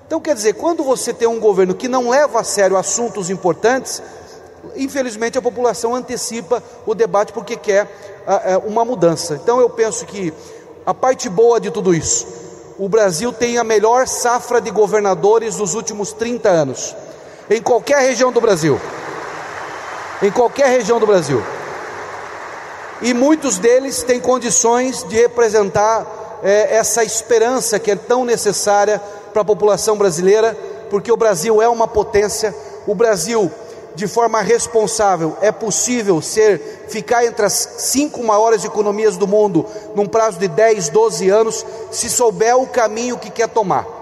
Então, quer dizer, quando você tem um governo que não leva a sério assuntos importantes, infelizmente a população antecipa o debate porque quer uma mudança. Então eu penso que a parte boa de tudo isso: o Brasil tem a melhor safra de governadores dos últimos 30 anos, em qualquer região do Brasil. Em qualquer região do Brasil. E muitos deles têm condições de representar essa esperança que é tão necessária para a população brasileira, porque o Brasil é uma potência. O Brasil, de forma responsável, é possível ficar entre as 5 maiores economias do mundo num prazo de 10, 12 anos, se souber o caminho que quer tomar.